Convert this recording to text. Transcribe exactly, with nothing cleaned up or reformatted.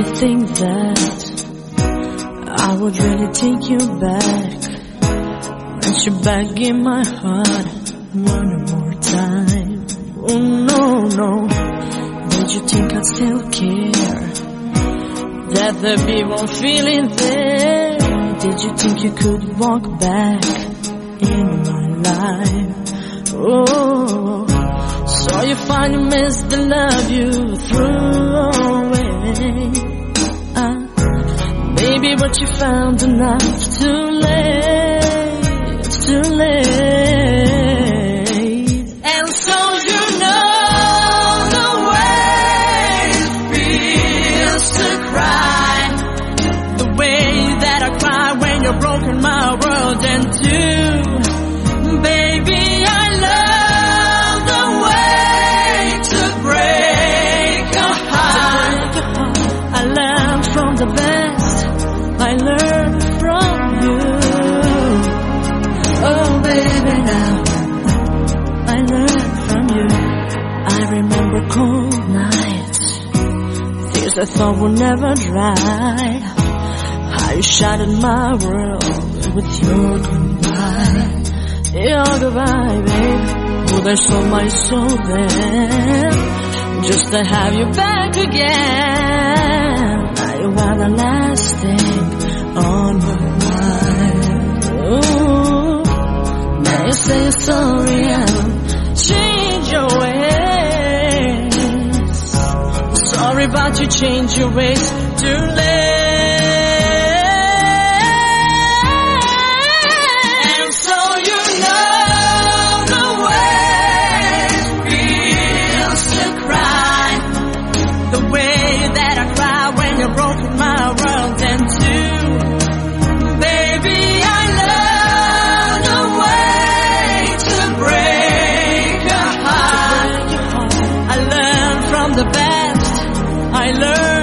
think that I would really take you back, put you back in my heart one more time. Oh no, no, did you think I'd still care? That there be one feeling there? Did you think you could walk back in my life? Oh, so you finally missed the love you threw away. uh, Maybe what you found enough too late, too late. And so you know the way it feels to cry, the way that I cry when you're broken my world in two. Baby, I love the way to break a heart. I learned from the best, I learned from you. Oh baby, now I learned from you. I remember cold nights, tears I thought would never dry. How you shattered my world with your goodbye. Your goodbye, babe. Oh, there's so much soul there, just to have you back again. Now you are the last thing on my mind. Ooh, now you say you're sorry and change your ways. Sorry, but you change your ways too late. Broken my world in two. Baby, I love the way to break a heart. I learned from the best, I learned